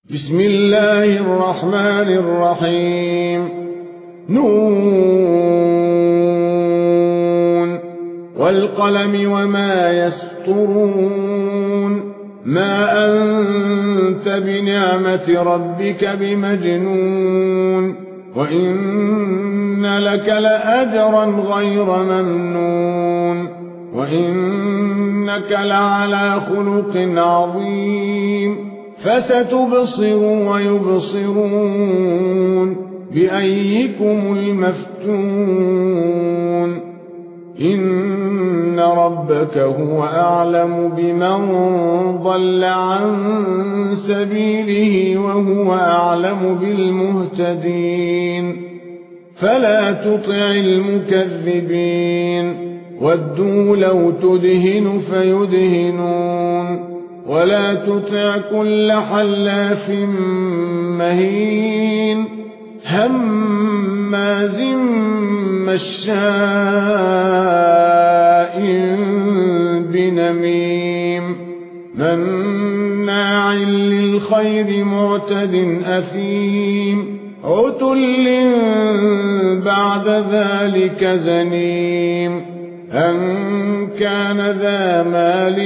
بسم الله الرحمن الرحيم. نون والقلم وما يسطرون. ما أنت بنعمة ربك بمجنون وإن لك لأجرا غير ممنون وإنك لعلى خلق عظيم. فستبصر ويبصرون بأيكم المفتون. إن ربك هو أعلم بمن ضل عن سبيله وهو أعلم بالمهتدين. فلا تطع المكذبين ودوا لو تدهن فيدهنون ولا تطع كل حلاف مهين هماز مشاء بنميم مناع للخير معتد أثيم عتل بعد ذلك زنيم أن كان ذا مال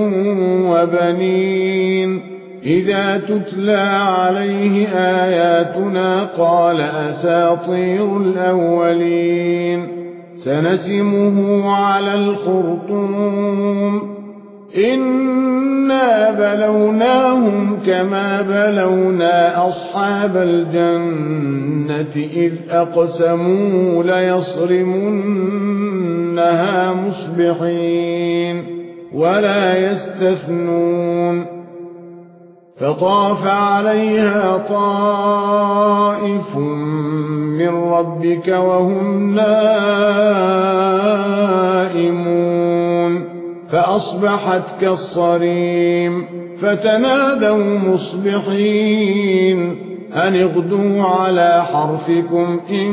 وبنين. إذا تتلى عليه آياتنا قال أساطير الأولين. سنسمه على الخرطوم. إنا بلوناهم كما بلونا أصحاب الجنة إذ أقسموا ليصرمنها مصبحين ولا يستثنون. فطاف عليها طائف من ربك وهم نائمون فأصبحت كالصريم. فتنادوا مصبحين أن اغدوا على حرثكم إن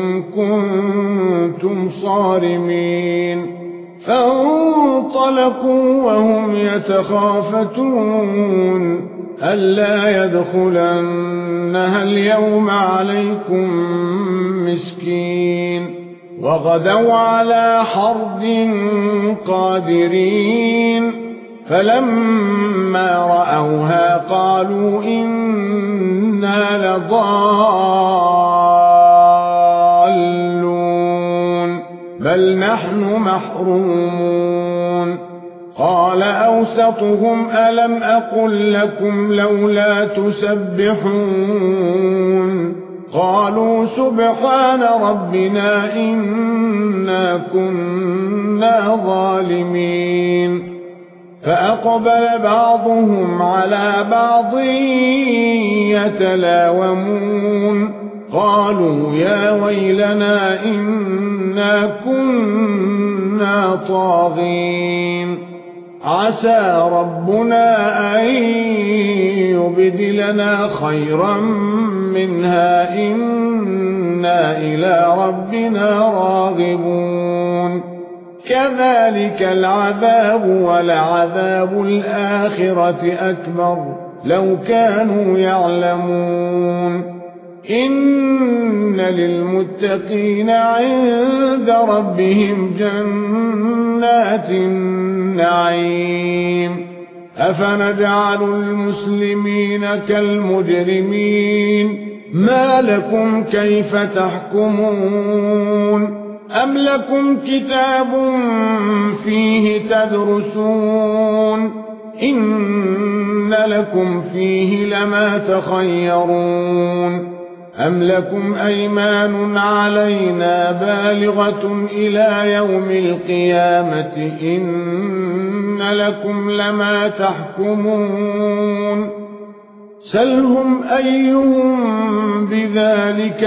كنتم صارمين. فانطلقوا وهم يتخافتون ألا يدخلنها اليوم عليكم مسكين. وغدوا على حرد قادرين فلما رأوها قالوا إنا لضالون بل نحن محرومون. قال أوسطهم ألم أقل لكم لولا تسبحون قالوا سبحان ربنا إنا كنا ظالمين. فأقبل بعضهم على بعض يتلاومون قالوا يا ويلنا إنا كنا طاغين. عسى ربنا أن يبدلنا خيرا منها إنا إلى ربنا راغبون. كذلك العذاب ولعذاب الآخرة أكبر لو كانوا يعلمون. إن للمتقين عند ربهم جنات النعيم. أفنجعل المسلمين كالمجرمين ما لكم كيف تحكمون أم لكم كتاب فيه تدرسون إن لكم فيه لما تخيرون أم لكم أيمان علينا بالغة إلى يوم القيامة إن لكم لما تحكمون. سلهم أيهم بذلك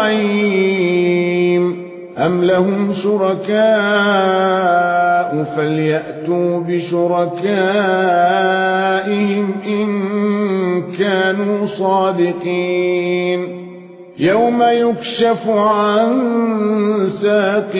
زعيم أم لهم شركاء فليأتوا بشركائهم إن كانوا صادقين. يوم يكشف عن ساق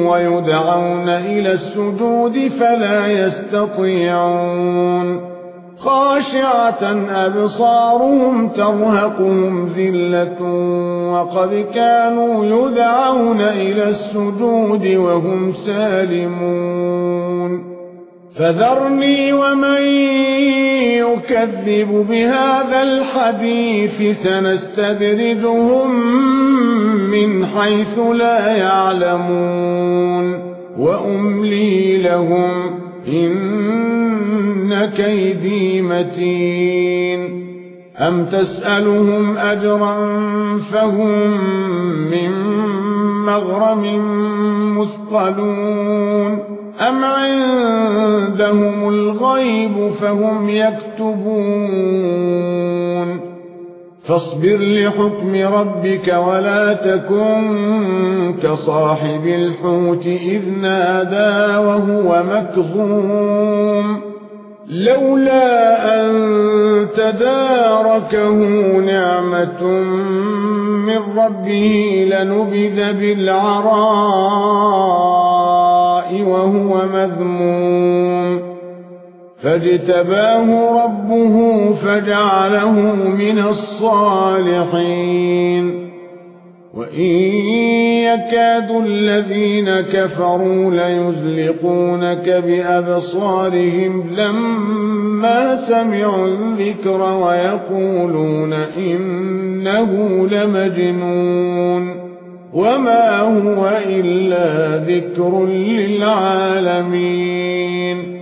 ويدعون إلى السجود فلا يستطيعون خاشعة أبصارهم ترهقهم ذلة وقد كانوا يدعون إلى السجود وهم سالمون فذرني ومن يكذب بهذا الحديث سنستدرجهم من حيث لا يعلمون وأملي لهم إن كيدي متين أم تسألهم أجرا فهم من مغرم مثقلون أم عندهم الغيب فهم يكتبون فاصبر لحكم ربك ولا تكن كصاحب الحوت إذ نادى وهو مكظوم لولا أن تداركه نعمة من ربه لنبذ بالعراء وهو مذموم فاجتباه ربه فجعله من الصالحين وإن يكاد الذين كفروا ليزلقونك بأبصارهم لما سمعوا الذكر ويقولون إنه لمجنون وما هو إلا ذكر للعالمين